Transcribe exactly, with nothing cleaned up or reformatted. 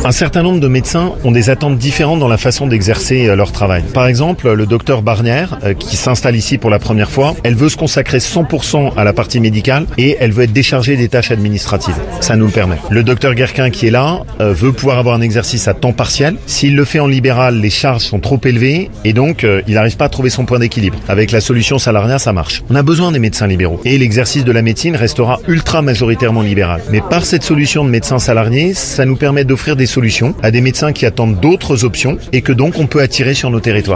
Un certain nombre de médecins ont des attentes différentes dans la façon d'exercer leur travail. Par exemple, le docteur Barnière, qui s'installe ici pour la première fois, elle veut se consacrer cent pour cent à la partie médicale et elle veut être déchargée des tâches administratives. Ça nous le permet. Le docteur Guerquin qui est là euh, veut pouvoir avoir un exercice à temps partiel. S'il le fait en libéral, les charges sont trop élevées et donc euh, il n'arrive pas à trouver son point d'équilibre. Avec la solution salariat, ça marche. On a besoin des médecins libéraux et l'exercice de la médecine restera ultra majoritairement libéral. Mais par cette solution de médecins salariés, ça nous permet d'offrir des solutions à des médecins qui attendent d'autres options et que donc on peut attirer sur nos territoires.